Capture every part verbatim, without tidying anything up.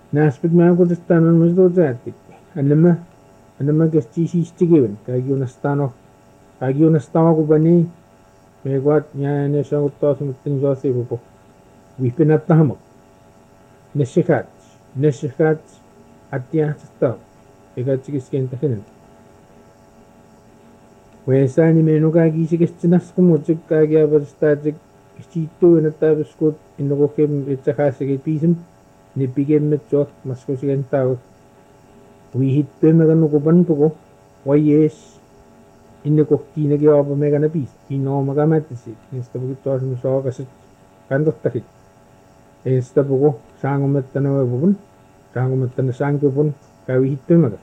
naaspit maakutastaan masluutaati anama anama kastiisiistigiven kaagiunastano kaagiunastawakupani meeguat nyaane sanguttoosumuttin soosipupo wihpinattahamak neshikat neshikat attiahtastaw ekatsikiskentahinan weesaani meenukaagiisikestinasqumutsik kaagiaparistaatik kistiittuunattaapaskuut innoqugkim itsahaasagit piisam nippigemmetsuaq maskusigantaagut wihittuimeganuqupanpuqu wayees innekohtiinagiorpamegana piis innoomagamatasi nistapugittoorsumusooqasat kantortakit eestapuqu saangumattanuagupun saangumattana saankupun kaawihittuimaga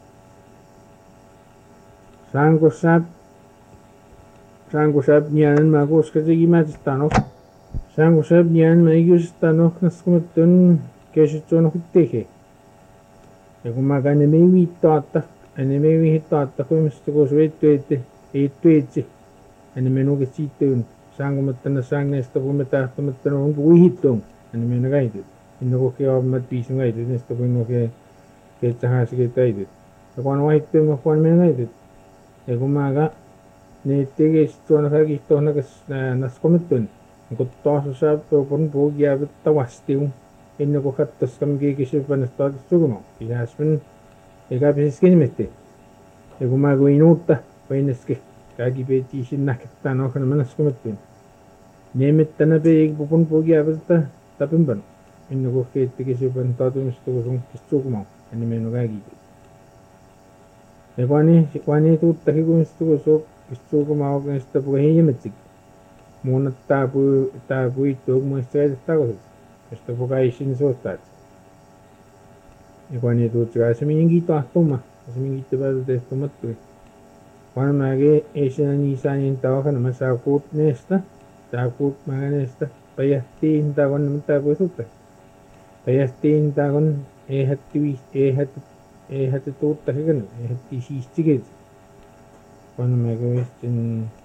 saangusaap saangusaap nianan maakuuskasigimaatistaanoq saangusaap nianan maigiusistaanoq nasqumattun keesitsuunoqutteege yakumaga anemeiviittootta anemeivihittoottaquimistuqusuittuitti iittuitsi anemenugitsiittuun saangumattana saangneestapuumataartumattanuun puuihittuun anemenagaitut innoqukkiormat piisungaitit nestapuinnuke keetsahaasigittaitut yakuanawahittuimaquanmenagaitut yakumaga niittigiisitsuunakagihtoornakas nasqumattun nkuttoorsusaappuupun puugiavittavastiu innoqukattasqam kiikisupanastootissugumo ilaaspan ekapisiskinimitti yakumaga uinuutta uinaski kaagipeetiisinnahkattaanoorkana manasqumattun niimittanapeigpupun puugiavitta tapimpanu innoqukkiittikisupan tootumistugusun kissugumo animenugaagiitu yakuani kuani tuuttakikumistugusuuq kissuugumaoq nestapugahiiyamatzik muunattaapu taapuittuuq muistagaitattaaqusut nestapugaissinsuuttaat yakuani tuutsiga asimiñingiittoartumma asimiñgiittapaalutehtumattui kuanamaage eesinaniisaaniintaoqanama saakuut neesta saakuut maganeesta pajahtiintaaquannamattaapuisutta pajahtiintaaquan eehattivi eehat eehatituuttakigan eehattiisiistigit kuanamaage uistin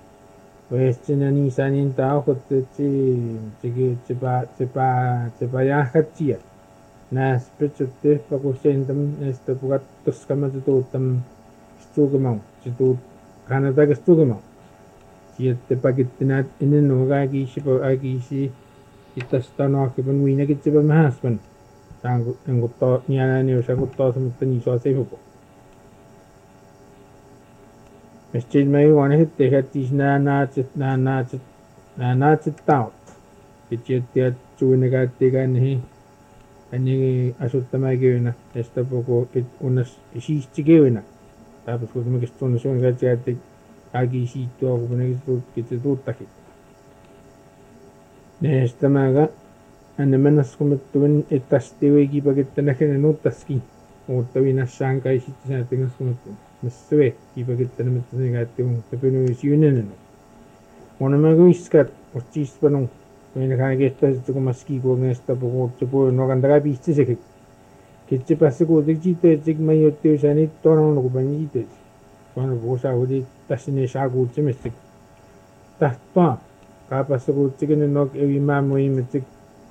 uistinaniisaaniintaoqutitsi tsigi tsipa tsipa tsipayaajkatsiya naaspitsuttipaqussiintam nestapugattuskamatutuuttam kissuugimau situut kanatakastuugimau siyattipakittinat inennuugaagiisipa aagiisi ittastaanoarkipan wiinakitsipa saangu engutto niananiu sanguttoosumattaniisuasipupo mestilmaiuanahitteehattiis naanaatsit naanaatsit naanaatsittaut kitiattiatsuinagaattigaannihi anigi asuttamaagivina estapuku it unas isiistigivina taapaskutumakissuunasuunagaatigaattik aagiisiittuaqupanagisuut kitituuttakit neestamaga anemanasqumattuvin ittastiuigipakittanagana nuuttaski uuttavinassaankaiisittisaattingasqumattun massue kipakittanamattanigaattigun tapinuisiunananu unamaguiskat utsiispanu uinakaageettasittikumaskikuugnestapuquutsupuunuoqantaqapiistisakik kitsipassakuutikchiittoitsik mayuttiusaanit toonanunuqupanjiittoit kuanapuusaaguti tassiniisaakuutsimissik tahtua kaapassakuutsikinanok evimaamuimatsik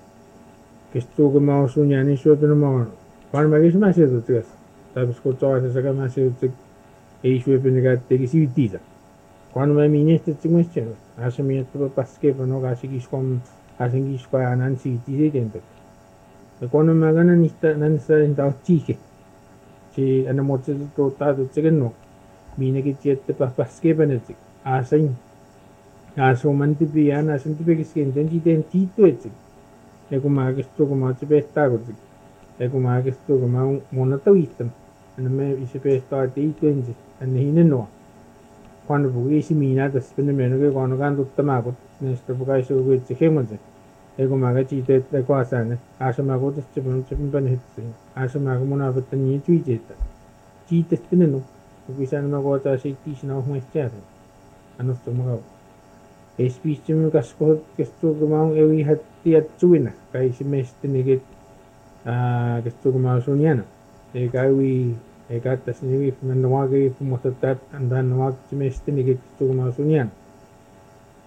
kissuugimausuñaanisuupinumagun kuanamagismaasiututigas taapaskuutsoqasasakamaasiutsik eisuupinagaattikisiuttiisa kuanamamiiniestatsimuissianu aasamiattapa paskepanok aasikiisqom aasinkiisqoaanaansiittiisiitentak kuanamagana nista nansaalintaortiike si anamotsitutuutaatutsigannuq miinakitsiattapa paskepanatsik aasain aasuumantipiaan aasantipikiskiintansiiteen tiittuitsik yakumaakistuugumautipeettaagutik yakumaakistuugumau muunattawiittam aname isipeestoatiittuinsi annahinannuqa kuanapugiisimiinaatas panamenuge kuanagaan-tuttamaakut nestapugaisuuguitsihimutsi yakumagachiiteet akuasaane aasamaakuutassipanutsipinpanahitsi aasamaagumunaapattaniituitiitta chiitaspinanu akuisaanamakuataasiittiisinauhmaistiaasan anustumagaw espiissimu kaskuhut kistuugumaun ewihattiatsuina kaisimeestinigit kistuugumausuuniana ekaawi ekaattasniwi nannuwaagi fumotattaat andaannuwaagtsimeestinigit kistuugumausuuniana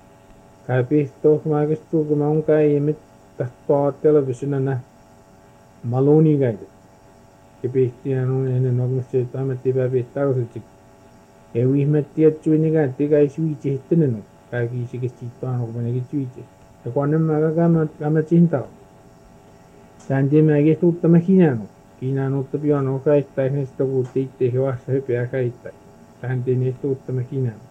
kaapihtohmaakistuugumaun kaayimit tahtoa televisionana maloni gaide ke pistiano ene nogmse tamati ba pistaro se e wi metti atsuini ga te ga suiche teneno ka gi si ke citano ko ne gi suiche e quando ma ga ma ma cinta sande ma ge tutta machinano kinano to piano ka sta ne sto butti te wa se pe ka sta sande ne tutta machinano